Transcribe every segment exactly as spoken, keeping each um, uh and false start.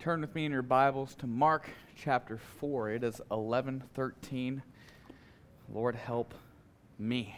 Turn with me in your Bibles to Mark chapter four. It is eleven thirteen. Lord, help me.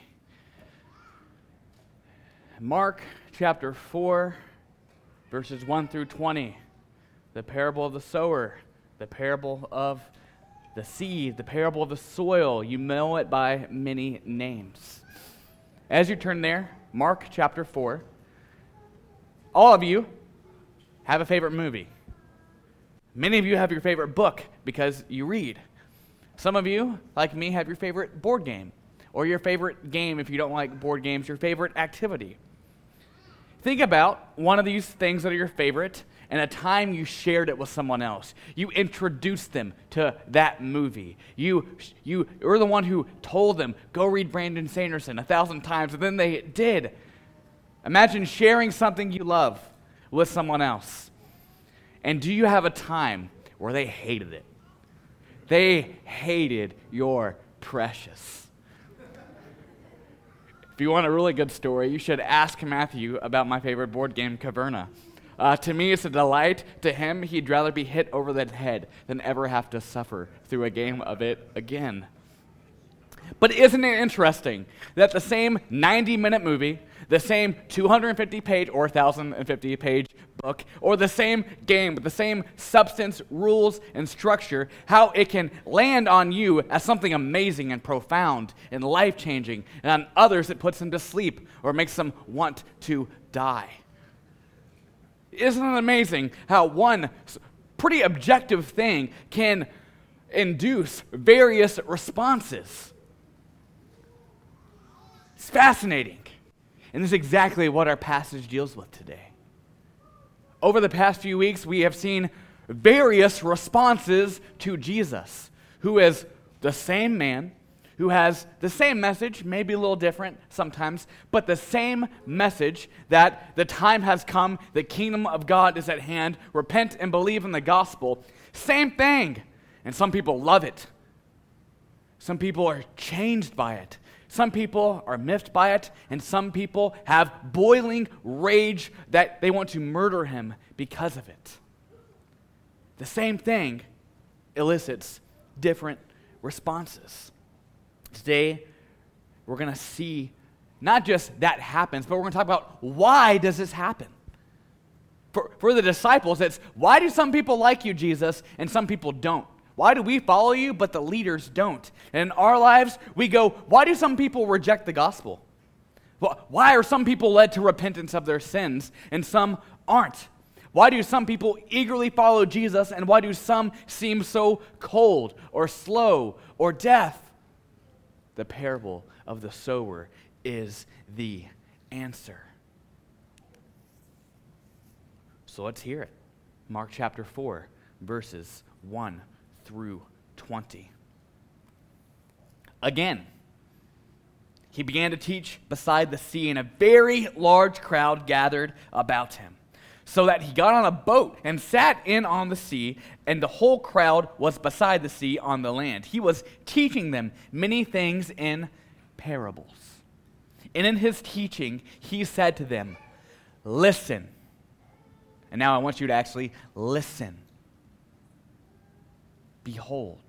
Mark chapter four, verses one through twenty. The parable of the sower, the parable of the seed, the parable of the soil. You know it by many names. As you turn there, Mark chapter four, all of you have a favorite movie. Many of you have your favorite book because you read. Some of you, like me, have your favorite board game, or your favorite game if you don't like board games, your favorite activity. Think about one of these things that are your favorite and a time you shared it with someone else. You introduced them to that movie. You, you were the one who told them, go read Brandon Sanderson a thousand times, and then they did. Imagine sharing something you love with someone else. And do you have a time where they hated it? They hated your precious. If you want a really good story, you should ask Matthew about my favorite board game, Caverna. Uh, to me, it's a delight. To him, he'd rather be hit over the head than ever have to suffer through a game of it again. But isn't it interesting that the same ninety-minute movie, the same two hundred fifty page or one thousand fifty page book, or the same game with the same substance, rules, and structure, how it can land on you as something amazing and profound and life-changing, and on others it puts them to sleep or makes them want to die. Isn't it amazing how one pretty objective thing can induce various responses? It's fascinating. And this is exactly what our passage deals with today. Over the past few weeks, we have seen various responses to Jesus, who is the same man, who has the same message, maybe a little different sometimes, but the same message that the time has come, the kingdom of God is at hand, repent and believe in the gospel. Same thing. And some people love it. Some people are changed by it. Some people are miffed by it, and some people have boiling rage that they want to murder him because of it. The same thing elicits different responses. Today, we're going to see not just that happens, but we're going to talk about why does this happen? For, for the disciples, it's why do some people like you, Jesus, and some people don't? Why do we follow you, but the leaders don't? And in our lives, we go, why do some people reject the gospel? Why are some people led to repentance of their sins, and some aren't? Why do some people eagerly follow Jesus, and why do some seem so cold, or slow, or deaf? The parable of the sower is the answer. So let's hear it. Mark chapter four, verses one through twenty. Again, he began to teach beside the sea, and a very large crowd gathered about him, so that he got on a boat and sat in on the sea, and the whole crowd was beside the sea on the land. He was teaching them many things in parables. And in his teaching, he said to them, listen. And now I want you to actually listen. Behold,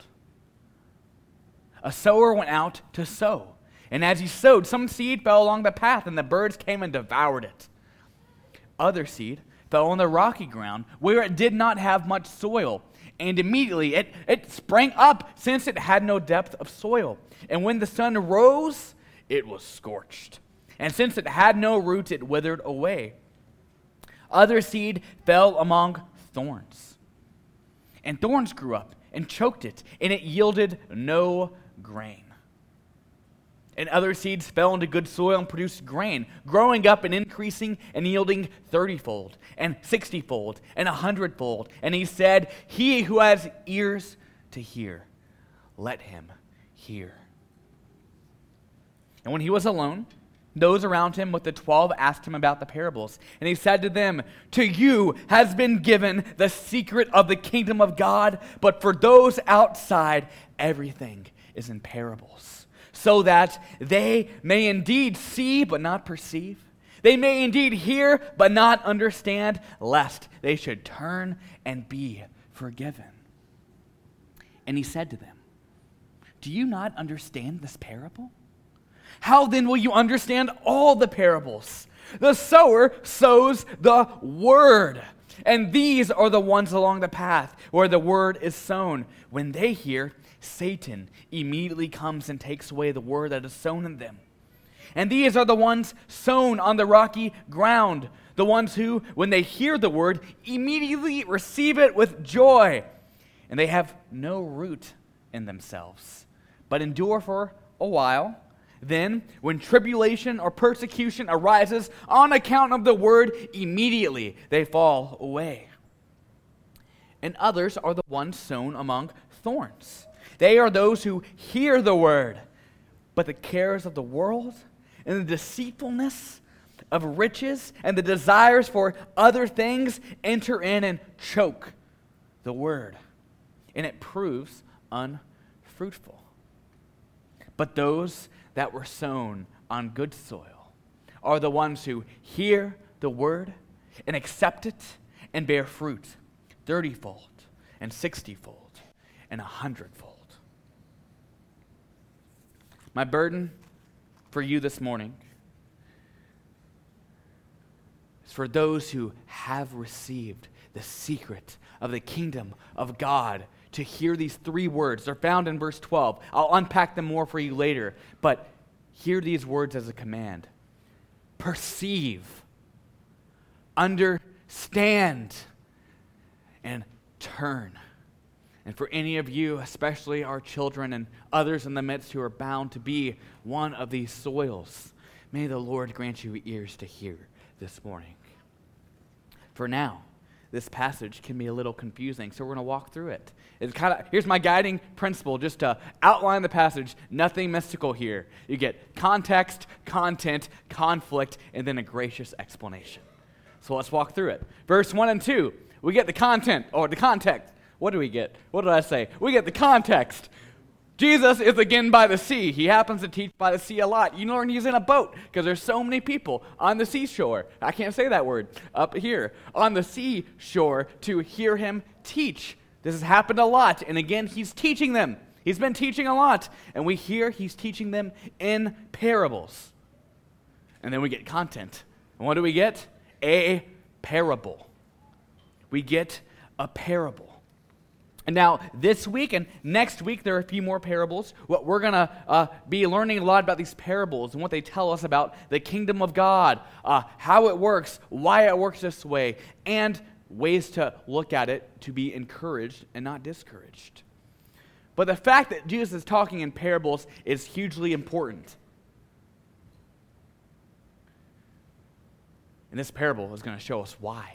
a sower went out to sow, and as he sowed, some seed fell along the path, and the birds came and devoured it. Other seed fell on the rocky ground, where it did not have much soil, and immediately it, it sprang up, since it had no depth of soil. And when the sun rose, it was scorched, and since it had no root, it withered away. Other seed fell among thorns, and thorns grew up and choked it, and it yielded no grain. And other seeds fell into good soil and produced grain, growing up and increasing and yielding thirty-fold, and sixty-fold, and a hundredfold. And he said, he who has ears to hear, let him hear. And when he was alone, those around him with the twelve asked him about the parables. And he said to them, to you has been given the secret of the kingdom of God, but for those outside, everything is in parables, so that they may indeed see but not perceive, They may indeed hear, but not understand, lest they should turn and be forgiven. And he said to them, do you not understand this parable? How then will you understand all the parables? The sower sows the word. And these are the ones along the path where the word is sown. When they hear, Satan immediately comes and takes away the word that is sown in them. And these are the ones sown on the rocky ground, the ones who, when they hear the word, immediately receive it with joy. And they have no root in themselves, but endure for a while. Then, when tribulation or persecution arises on account of the word, immediately they fall away. And others are the ones sown among thorns. They are those who hear the word, but the cares of the world and the deceitfulness of riches and the desires for other things enter in and choke the word, and it proves unfruitful. But those that were sown on good soil are the ones who hear the word and accept it and bear fruit thirty-fold and sixty-fold and a hundredfold. My burden for you this morning is for those who have received the secret of the kingdom of God to hear these three words. They're found in verse twelve. I'll unpack them more for you later, but hear these words as a command. Perceive, understand, and turn. And for any of you, especially our children and others in the midst who are bound to be one of these soils, may the Lord grant you ears to hear this morning. For now, this passage can be a little confusing, so we're going to walk through it. It's kind of here's my guiding principle, just to outline the passage. Nothing mystical here. You get context, content, conflict, and then a gracious explanation. So let's walk through it. Verse one and two, we get the content, or the context. What do we get? What did I say? We get the context. Jesus is again by the sea. He happens to teach by the sea a lot. You learn he's in a boat because there's so many people on the seashore. I can't say that word up here. On the seashore to hear him teach. This has happened a lot. And again, he's teaching them. He's been teaching a lot. And we hear he's teaching them in parables. And then we get content. And what do we get? A parable. We get a parable. And now, this week and next week, there are a few more parables. What we're going to uh, be learning a lot about these parables and what they tell us about the kingdom of God, uh, how it works, why it works this way, and ways to look at it to be encouraged and not discouraged. But the fact that Jesus is talking in parables is hugely important. And this parable is going to show us why.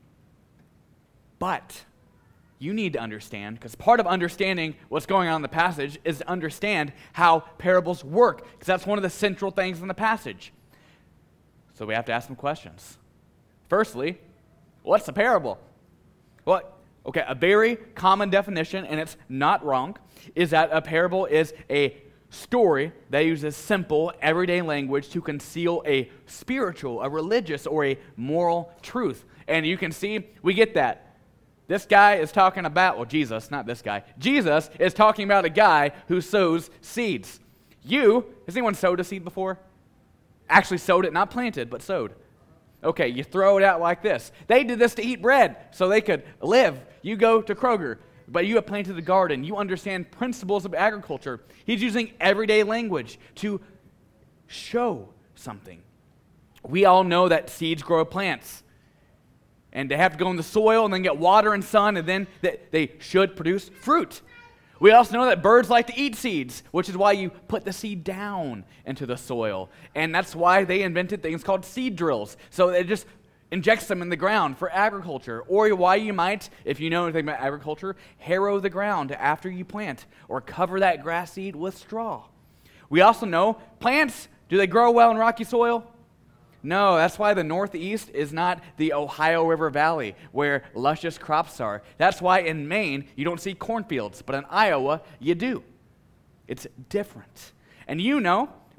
But you need to understand, because part of understanding what's going on in the passage is to understand how parables work, because that's one of the central things in the passage. So we have to ask some questions. Firstly, what's a parable? Well, okay, a very common definition, and it's not wrong, is that a parable is a story that uses simple, everyday language to conceal a spiritual, a religious, or a moral truth. And you can see, we get that. This guy is talking about, well, Jesus, not this guy. Jesus is talking about a guy who sows seeds. You, has anyone sowed a seed before? Actually sowed it, not planted, but sowed. Okay, you throw it out like this. They did this to eat bread so they could live. You go to Kroger, but you have planted a garden. You understand principles of agriculture. He's using everyday language to show something. We all know that seeds grow plants. And they have to go in the soil and then get water and sun, and then they should produce fruit. We also know that birds like to eat seeds, which is why you put the seed down into the soil. And that's why they invented things called seed drills. So it just injects them in the ground for agriculture. Or why you might, if you know anything about agriculture, harrow the ground after you plant, or cover that grass seed with straw. We also know plants, do they grow well in rocky soil? No, that's why the Northeast is not the Ohio River Valley where luscious crops are. That's why in Maine you don't see cornfields, but in Iowa you do. It's different. And you know,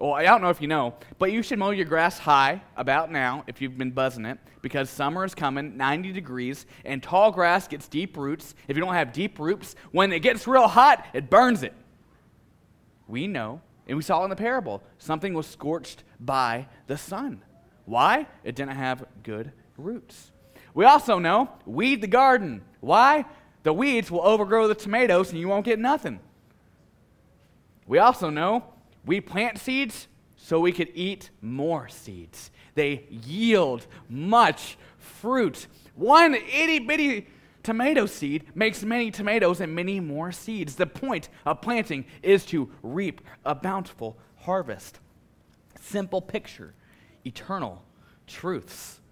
well, I don't know if you know, but you should mow your grass high about now if you've been buzzing it, because summer is coming, ninety degrees, and tall grass gets deep roots. If you don't have deep roots, when it gets real hot, it burns it. We know, and we saw in the parable, something was scorched by the sun. Why? It didn't have good roots. We also know, weed the garden. Why? The weeds will overgrow the tomatoes and you won't get nothing. We also know, we plant seeds so we could eat more seeds. They yield much fruit. One itty-bitty tomato seed makes many tomatoes and many more seeds. The point of planting is to reap a bountiful harvest. Simple picture, eternal truths.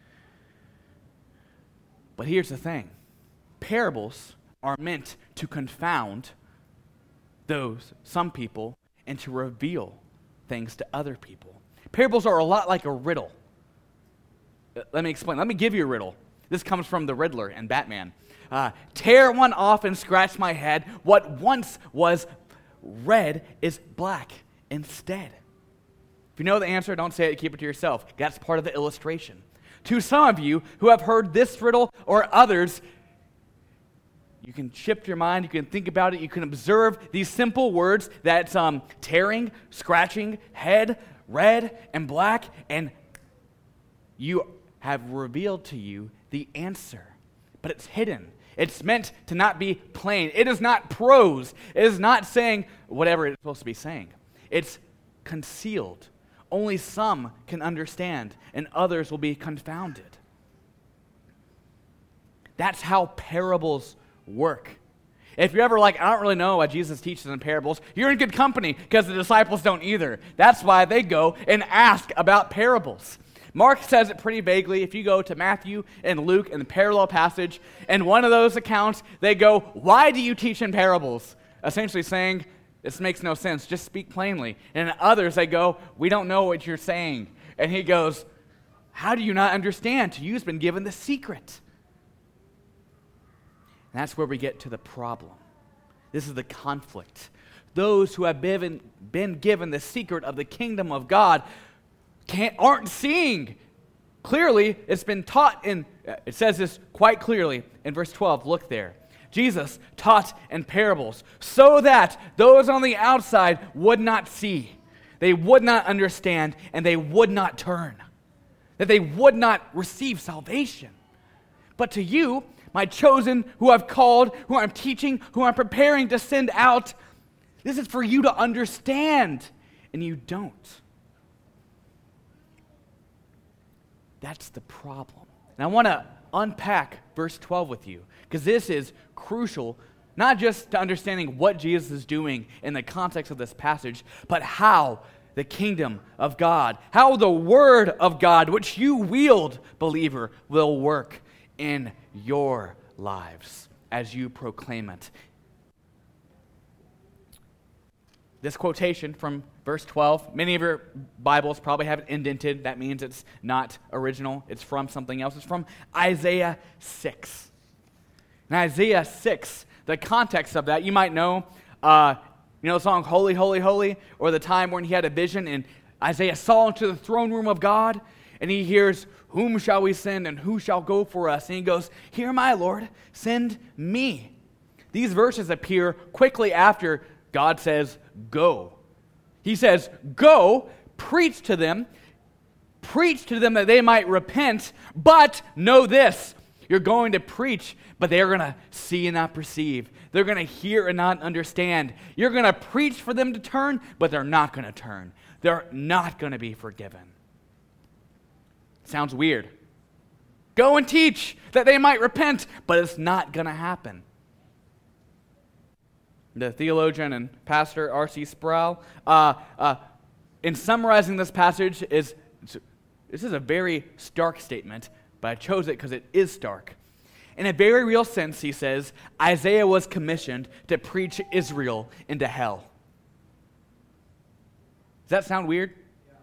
But here's the thing. Parables are meant to confound those, some people, and to reveal things to other people. Parables are a lot like a riddle. Let me explain. Let me give you a riddle. This comes from the Riddler and Batman. Uh, Tear one off and scratch my head. What once was red is black instead. If you know the answer, don't say it, keep it to yourself. That's part of the illustration. To some of you who have heard this riddle or others, you can shift your mind, you can think about it, you can observe these simple words that's um, tearing, scratching, head, red, and black, and you have revealed to you the answer. But it's hidden. It's meant to not be plain. It is not prose. It is not saying whatever it's supposed to be saying. It's concealed. Only some can understand, and others will be confounded. That's how parables work. If you're ever like, I don't really know what Jesus teaches in parables, you're in good company because the disciples don't either. That's why they go and ask about parables. Mark says it pretty vaguely. If you go to Matthew and Luke in the parallel passage, in one of those accounts, they go, why do you teach in parables? Essentially saying, this makes no sense, just speak plainly. And in others, they go, we don't know what you're saying. And he goes, how do you not understand? To you've been given the secret. And that's where we get to the problem. This is the conflict. Those who have been, been given the secret of the kingdom of God can't, aren't seeing. Clearly, it's been taught in, it says this quite clearly in verse twelve. Look there. Jesus taught in parables so that those on the outside would not see, they would not understand, and they would not turn, that they would not receive salvation. But to you, my chosen, who I've called, who I'm teaching, who I'm preparing to send out, this is for you to understand, and you don't. That's the problem. And I want to unpack verse twelve with you, because this is crucial, not just to understanding what Jesus is doing in the context of this passage, but how the kingdom of God, how the word of God, which you wield, believer, will work in your lives as you proclaim it. This quotation from verse twelve, many of your Bibles probably have it indented. That means it's not original. It's from something else. It's from Isaiah six. In Isaiah six, the context of that, you might know, uh, you know the song Holy, Holy, Holy, or the time when he had a vision and Isaiah saw into the throne room of God and he hears, whom shall we send and who shall go for us? And he goes, here am I, Lord, send me. These verses appear quickly after God says, go. He says, go, preach to them, preach to them that they might repent, but know this, you're going to preach, but they're going to see and not perceive. They're going to hear and not understand. You're going to preach for them to turn, but they're not going to turn. They're not going to be forgiven. Sounds weird. Go and teach that they might repent, but it's not going to happen. The theologian and pastor R C Sproul, uh, uh, in summarizing this passage, is this is a very stark statement, but I chose it because it is stark. In a very real sense, he says, Isaiah was commissioned to preach Israel into hell. Does that sound weird? Yeah.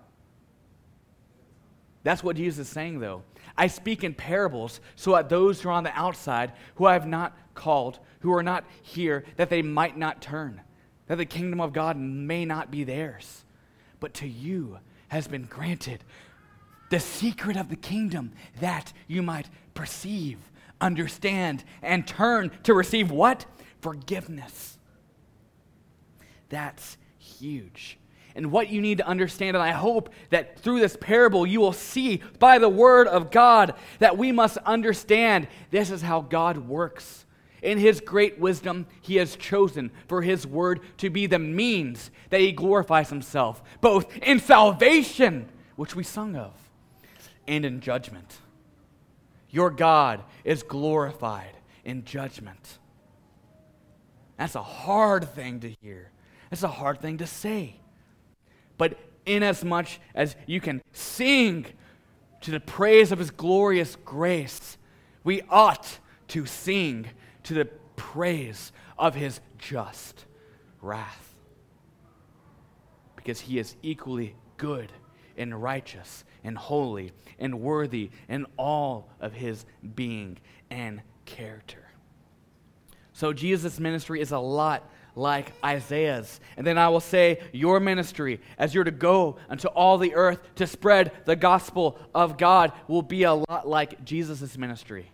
That's what Jesus is saying, though. I speak in parables so that those who are on the outside, who I have not called, who are not here, that they might not turn, that the kingdom of God may not be theirs. but to you has been granted the secret of the kingdom, that you might perceive, understand, and turn to receive what? Forgiveness. That's huge. And what you need to understand, and I hope that through this parable you will see by the word of God that we must understand this is how God works. In his great wisdom, he has chosen for his word to be the means that he glorifies himself, both in salvation, which we sung of, and in judgment. Your God is glorified in judgment. That's a hard thing to hear. That's a hard thing to say. But inasmuch as you can sing to the praise of his glorious grace, we ought to sing to the praise of his just wrath. Because he is equally good and righteous and holy and worthy in all of his being and character. So Jesus' ministry is a lot like Isaiah's. And then I will say your ministry, as you're to go unto all the earth to spread the gospel of God, will be a lot like Jesus' ministry.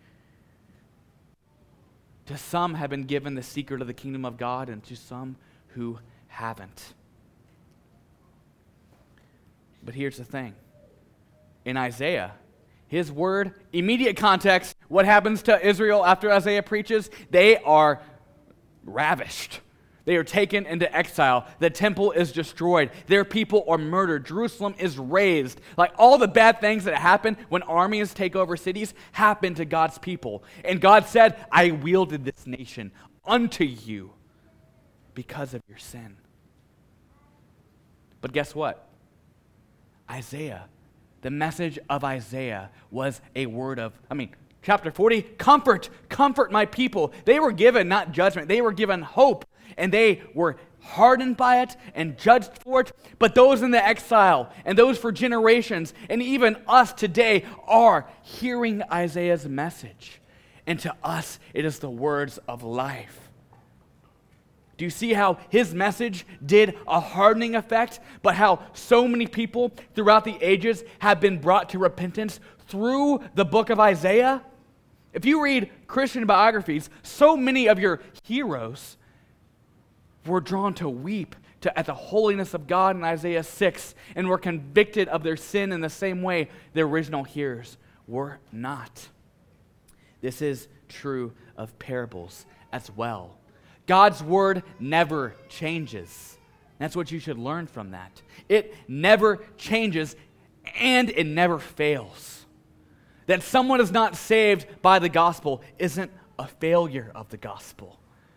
To some have been given the secret of the kingdom of God, and to some who haven't. But here's the thing. In Isaiah, his word, immediate context, what happens to Israel after Isaiah preaches? They are ravished. They are taken into exile. The temple is destroyed. Their people are murdered. Jerusalem is razed. Like all the bad things that happen when armies take over cities happen to God's people. And God said, I wielded this nation unto you because of your sin. But guess what? Isaiah, the message of Isaiah was a word of, I mean, chapter forty, comfort, comfort my people. They were given not judgment, they were given hope, and they were hardened by it and judged for it. But those in the exile and those for generations and even us today are hearing Isaiah's message. And to us, it is the words of life. Do you see how his message did a hardening effect, but how so many people throughout the ages have been brought to repentance through the book of Isaiah? If you read Christian biographies, so many of your heroes were drawn to weep to, at the holiness of God in Isaiah six and were convicted of their sin in the same way the original hearers were not. This is true of parables as well. God's word never changes. That's what you should learn from that. It never changes and it never fails. That someone is not saved by the gospel isn't a failure of the gospel,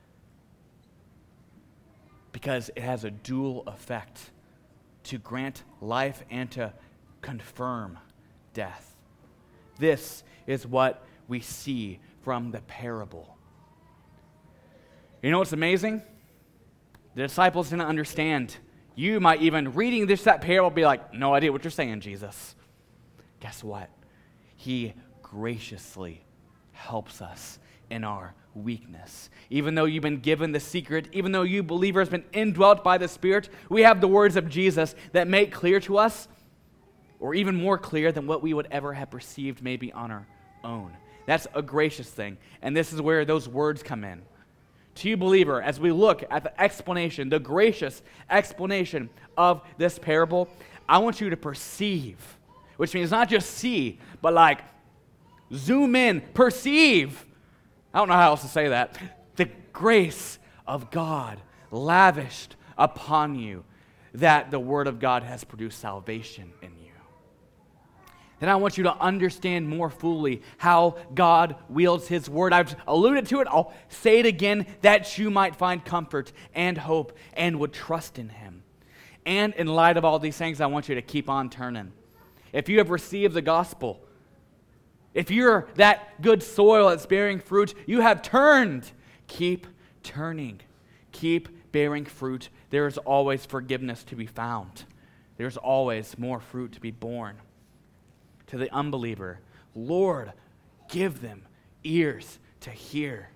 because it has a dual effect to grant life and to confirm death. This is what we see from the parable. You know what's amazing? The disciples didn't understand. You might even, reading this, that parable, be like, no idea what you're saying, Jesus. Guess what? He graciously helps us in our weakness. Even though you've been given the secret, even though you believers have been indwelt by the Spirit, we have the words of Jesus that make clear to us, or even more clear than what we would ever have perceived maybe on our own. That's a gracious thing. And this is where those words come in. To you, believer, as we look at the explanation, the gracious explanation of this parable, I want you to perceive, which means not just see, but like zoom in, perceive. I don't know how else to say that. The grace of God lavished upon you, that the Word of God has produced salvation in you. Then I want you to understand more fully how God wields His Word. I've alluded to it. I'll say it again, that you might find comfort and hope and would trust in Him. And in light of all these things, I want you to keep on turning. If you have received the gospel, if you're that good soil that's bearing fruit, you have turned. Keep turning. Keep bearing fruit. There is always forgiveness to be found. There's always more fruit to be born. To the unbeliever, Lord, give them ears to hear.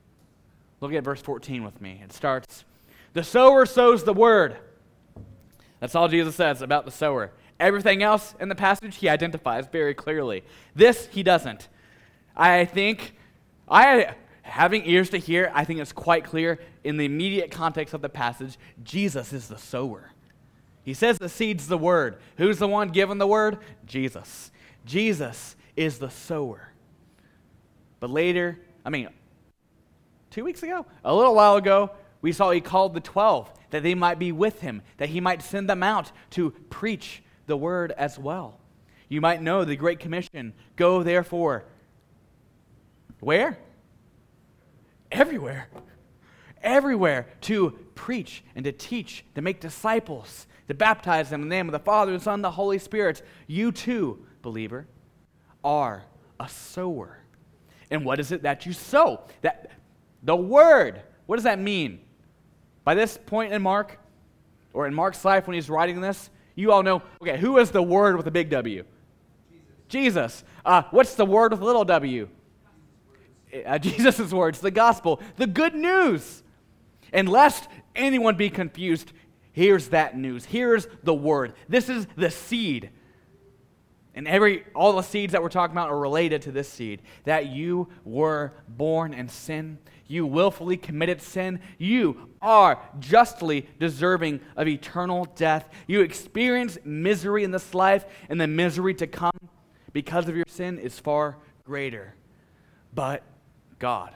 Look at verse fourteen with me. It starts, the sower sows the word. That's all Jesus says about the sower. Everything else in the passage he identifies very clearly. This he doesn't. I think, I having ears to hear, I think it's quite clear in the immediate context of the passage, Jesus is the sower. He says the seed's the word. Who's the one giving the word? Jesus. Jesus is the sower. But later, I mean, two weeks ago, a little while ago, we saw he called the twelve that they might be with him, that he might send them out to preach the word as well. You might know the Great Commission, go therefore. Where? Everywhere. Everywhere to preach and to teach, to make disciples, to baptize them in the name of the Father, the Son, and the Holy Spirit. You too, believer, are a sower. And what is it that you sow? That the word. What does that mean? By this point in Mark, or in Mark's life when he's writing this, you all know, okay, who is the word with a big W? Jesus. Jesus. Uh, what's the word with a little w? Uh, Jesus' words, the gospel, the good news. And lest anyone be confused, here's that news. Here's the word. This is the seed. And every all the seeds that we're talking about are related to this seed. That you were born in sin. You willfully committed sin. You are justly deserving of eternal death. You experience misery in this life, and the misery to come because of your sin is far greater. But God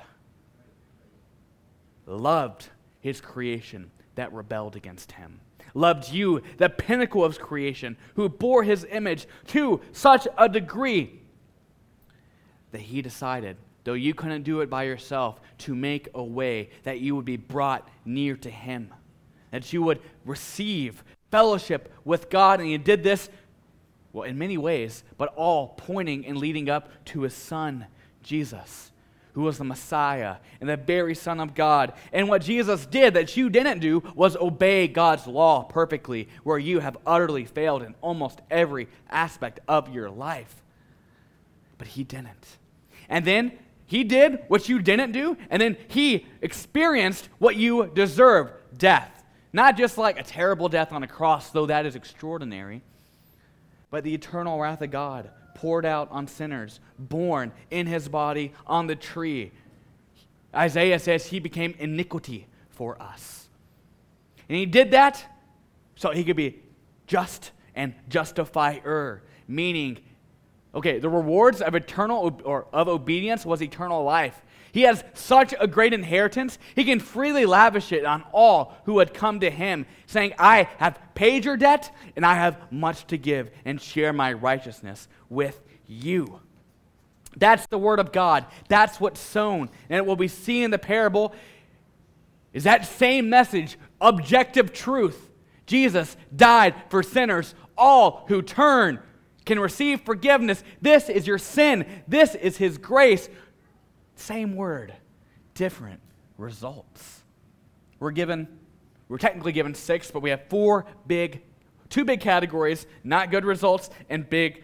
loved his creation that rebelled against him. Loved you, the pinnacle of creation, who bore his image to such a degree that he decided, though you couldn't do it by yourself, to make a way that you would be brought near to him, that you would receive fellowship with God. And he did this, well, in many ways, but all pointing and leading up to his son, Jesus, who was the Messiah and the very Son of God. And what Jesus did that you didn't do was obey God's law perfectly, where you have utterly failed in almost every aspect of your life. But he didn't. And then he did what you didn't do, and then he experienced what you deserve, death. Not just like a terrible death on a cross, though that is extraordinary, but the eternal wrath of God poured out on sinners, born in his body on the tree. Isaiah says he became iniquity for us. And he did that so he could be just and justifier, meaning, okay, the rewards of eternal or of obedience was eternal life. He has such a great inheritance, he can freely lavish it on all who would come to him, saying, I have paid your debt, and I have much to give, and share my righteousness with you. That's the word of God. That's what's sown. And what we see in the parable is that same message, objective truth. Jesus died for sinners. All who turn can receive forgiveness. This is your sin. This is his grace. Same word, different results. We're given, we're technically given six, but we have four big, two big categories, not good results and big,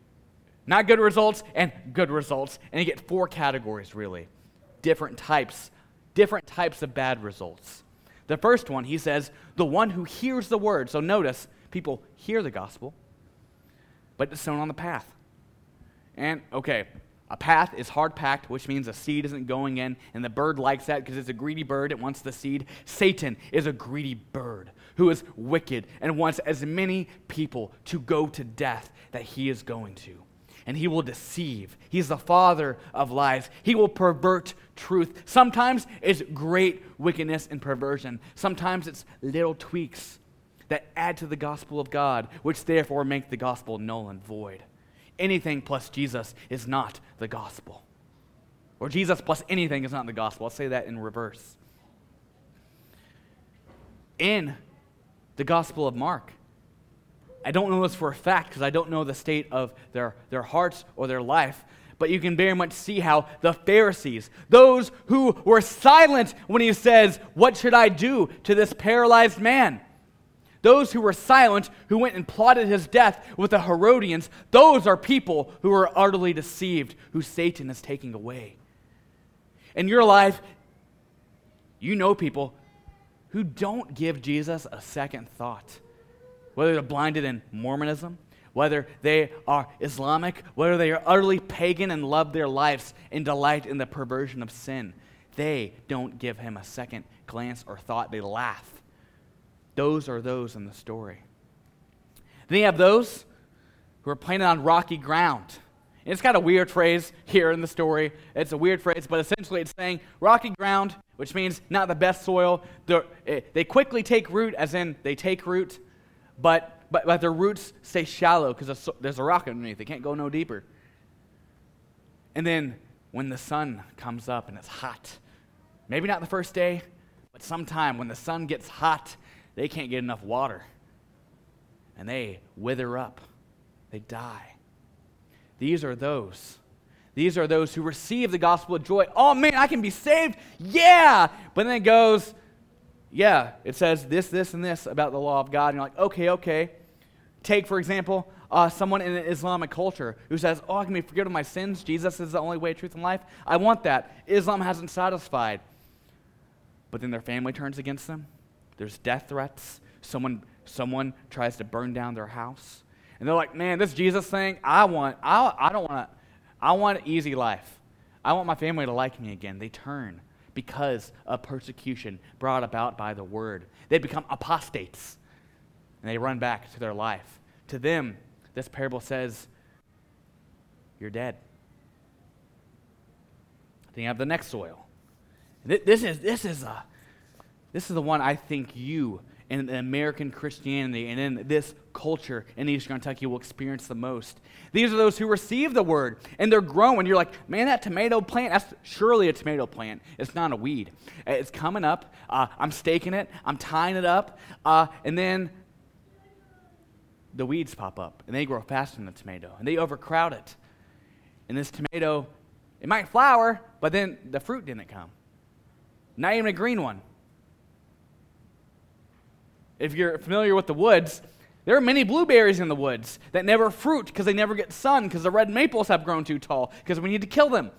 not good results and good results. And you get four categories really, different types, different types of bad results. The first one, he says, the one who hears the word. So notice, people hear the gospel, but it's sown on the path. And okay, a path is hard-packed, which means a seed isn't going in, and the bird likes that because it's a greedy bird. It wants the seed. Satan is a greedy bird who is wicked and wants as many people to go to death that he is going to. And he will deceive. He's the father of lies. He will pervert truth. Sometimes it's great wickedness and perversion. Sometimes it's little tweaks that add to the gospel of God, which therefore make the gospel null and void. Anything plus Jesus is not the gospel. Or Jesus plus anything is not the gospel. I'll say that in reverse. In the Gospel of Mark, I don't know this for a fact because I don't know the state of their, their hearts or their life, but you can very much see how the Pharisees, those who were silent when he says, what should I do to this paralyzed man? Those who were silent, who went and plotted his death with the Herodians, those are people who are utterly deceived, who Satan is taking away. In your life, you know people who don't give Jesus a second thought. whether they're blinded in Mormonism, whether they are Islamic, whether they are utterly pagan and love their lives and delight in the perversion of sin, they don't give him a second glance or thought. They laugh. Those are those in the story. Then you have those who are planted on rocky ground. And it's got a weird phrase here in the story. It's a weird phrase, but essentially it's saying rocky ground, which means not the best soil. They're, they quickly take root, as in they take root, but but, but their roots stay shallow because there's a rock underneath. They can't go no deeper. And then when the sun comes up and it's hot, maybe not the first day, but sometime when the sun gets hot, they can't get enough water. And they wither up. They die. These are those. These are those who receive the gospel of joy. Oh man, I can be saved. Yeah. But then it goes, yeah, it says this, this, and this about the law of God. And you're like, okay, okay. Take, for example, uh, someone in an Islamic culture who says, oh, I can be forgiven of my sins. Jesus is the only way, truth, and life. I want that. Islam hasn't satisfied. But then their family turns against them. There's death threats. Someone, someone tries to burn down their house. And they're like, man, this Jesus thing, I want, I, I don't want to, I want an easy life. I want my family to like me again. They turn because of persecution brought about by the word. They become apostates, and they run back to their life. To them, this parable says, you're dead. Then you have the next soil. This is, this is, a, this is the one I think you in American Christianity and in this culture in Eastern Kentucky will experience the most. These are those who receive the word, and they're growing. You're like, man, that tomato plant, that's surely a tomato plant. It's not a weed. It's coming up. Uh, I'm staking it. I'm tying it up. Uh, and then the weeds pop up, and they grow faster than the tomato, and they overcrowd it. And this tomato, it might flower, but then the fruit didn't come. Not even a green one. If you're familiar with the woods, there are many blueberries in the woods that never fruit because they never get sun because the red maples have grown too tall because we need to kill them.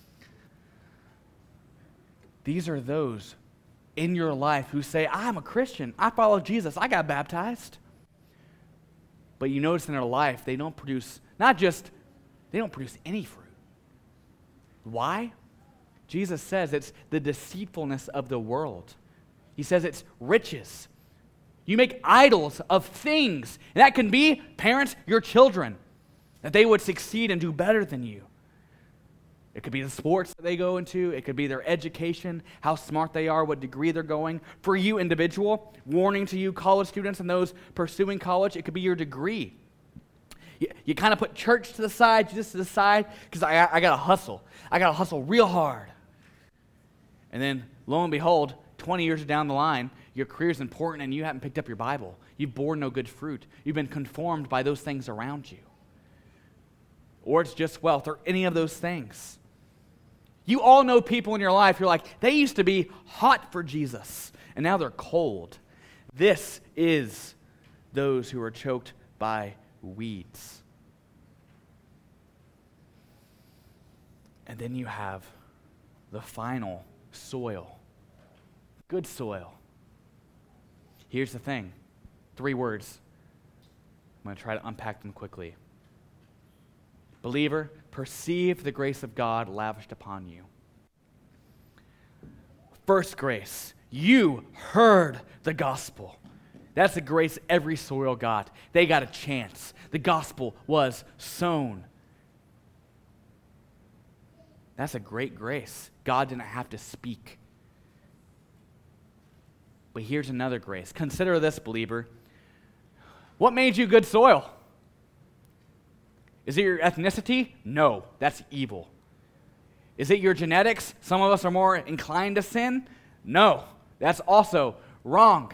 These are those in your life who say, I'm a Christian. I follow Jesus. I got baptized. But you notice in their life, they don't produce, not just, they don't produce any fruit. Why? Jesus says it's the deceitfulness of the world. He says it's riches. You make idols of things. And that can be, parents, your children, that they would succeed and do better than you. It could be the sports that they go into. It could be their education, how smart they are, what degree they're going. For you, individual, warning to you, college students and those pursuing college, it could be your degree. You, you kind of put church to the side, just to the side, because I, I got to hustle. I got to hustle real hard. And then, lo and behold, twenty years down the line, your career is important and you haven't picked up your Bible. You've borne no good fruit. You've been conformed by those things around you. Or it's just wealth or any of those things. You all know people in your life, you're like, they used to be hot for Jesus, and now they're cold. This is those who are choked by weeds. And then you have the final soil. Good soil. Here's the thing. Three words. I'm going to try to unpack them quickly. Believer, perceive the grace of God lavished upon you. First grace. You heard the gospel. That's the grace every soil got. They got a chance. The gospel was sown. That's a great grace. God didn't have to speak. But here's another grace. Consider this, believer. What made you good soil? Is it your ethnicity? No, that's evil. Is it your genetics? Some of us are more inclined to sin? No, that's also wrong.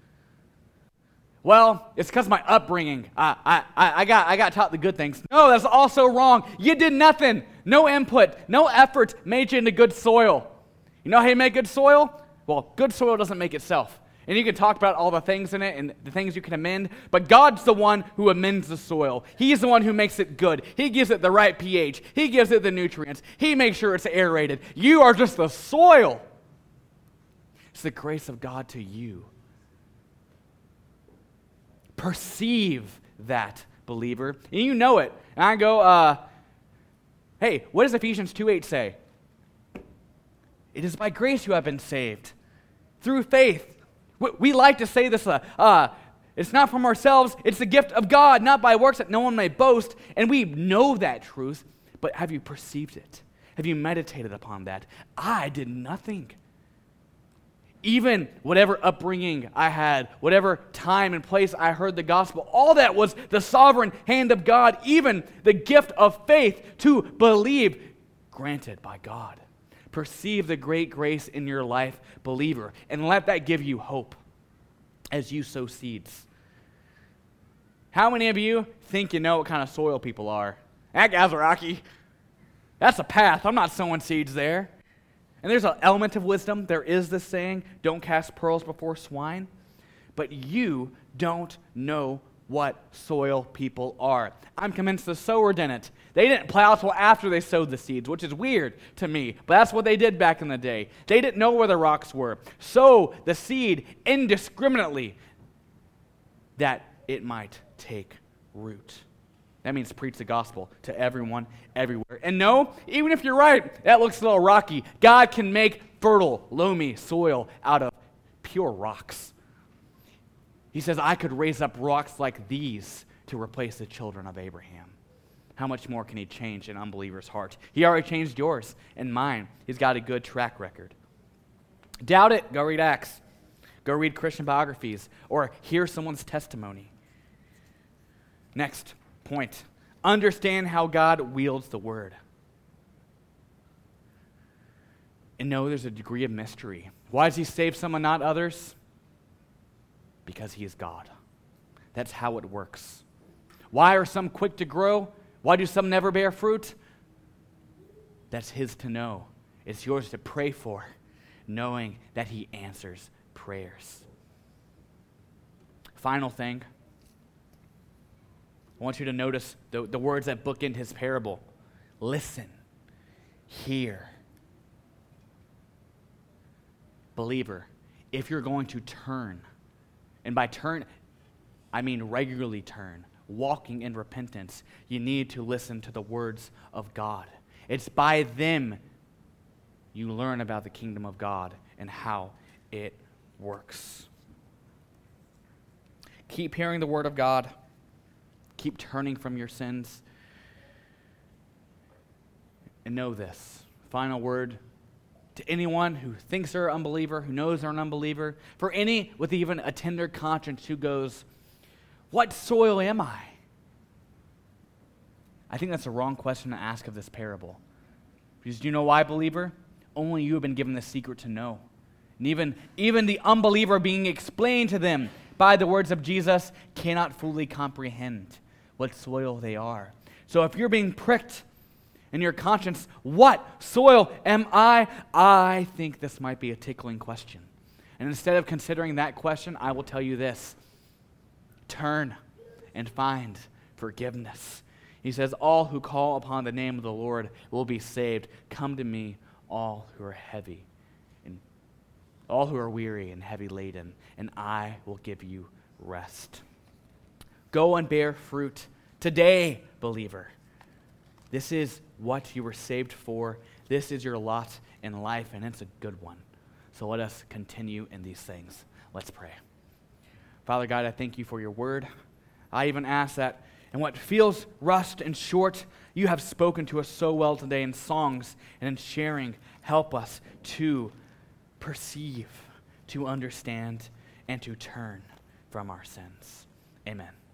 Well, it's because of my upbringing. I, I, I, got, I got taught the good things. No, that's also wrong. You did nothing. No input, no effort made you into good soil. You know how you make good soil? Well, good soil doesn't make itself. And you can talk about all the things in it and the things you can amend, but God's the one who amends the soil. He's the one who makes it good. He gives it the right pH. He gives it the nutrients. He makes sure it's aerated. You are just the soil. It's the grace of God to you. Perceive that, believer. And you know it. And I go, uh, hey, what does Ephesians two eight say? It is by grace you have been saved, through faith. We, we like to say this, uh, uh, it's not from ourselves, it's the gift of God, not by works that no one may boast. And we know that truth, but have you perceived it? Have you meditated upon that? I did nothing. Even whatever upbringing I had, whatever time and place I heard the gospel, all that was the sovereign hand of God, even the gift of faith to believe, granted by God. Perceive the great grace in your life, believer, and let that give you hope as you sow seeds. How many of you think you know what kind of soil people are? That guy's rocky. That's a path. I'm not sowing seeds there. And there's an element of wisdom. There is this saying, don't cast pearls before swine. But you don't know what soil people are. I'm convinced the sower didn't. They didn't plow till after they sowed the seeds, which is weird to me, but that's what they did back in the day. They didn't know where the rocks were. Sow the seed indiscriminately that it might take root. That means preach the gospel to everyone, everywhere. And no, even if you're right, that looks a little rocky. God can make fertile, loamy soil out of pure rocks. He says, I could raise up rocks like these to replace the children of Abraham. How much more can he change an unbeliever's heart? He already changed yours and mine. He's got a good track record. Doubt it? Go read Acts. Go read Christian biographies or hear someone's testimony. Next point. Understand how God wields the word. And know there's a degree of mystery. Why does he save some and not others? Because he is God. That's how it works. Why are some quick to grow? Why do some never bear fruit? That's his to know. It's yours to pray for, knowing that he answers prayers. Final thing. I want you to notice the, the words that bookend his parable. Listen. Hear. Believer, if you're going to turn, and by turn, I mean regularly turn, walking in repentance, you need to listen to the words of God. It's by them you learn about the kingdom of God and how it works. Keep hearing the word of God. Keep turning from your sins. And know this, final word to anyone who thinks they're an unbeliever, who knows they're an unbeliever, for any with even a tender conscience who goes, what soil am I? I think that's the wrong question to ask of this parable. Because do you know why, believer? Only you have been given the secret to know. And even, even the unbeliever being explained to them by the words of Jesus cannot fully comprehend what soil they are. So if you're being pricked in your conscience, what soil am I? I think this might be a tickling question. And instead of considering that question, I will tell you this. Turn and find forgiveness. He says, all who call upon the name of the Lord will be saved. Come to me, all who are heavy, and all who are weary and heavy laden, and I will give you rest. Go and bear fruit today, believer. This is what you were saved for. This is your lot in life, and it's a good one. So let us continue in these things. Let's pray. Father God, I thank you for your word. I even ask that in what feels rushed and short, you have spoken to us so well today in songs and in sharing. Help us to perceive, to understand, and to turn from our sins. Amen.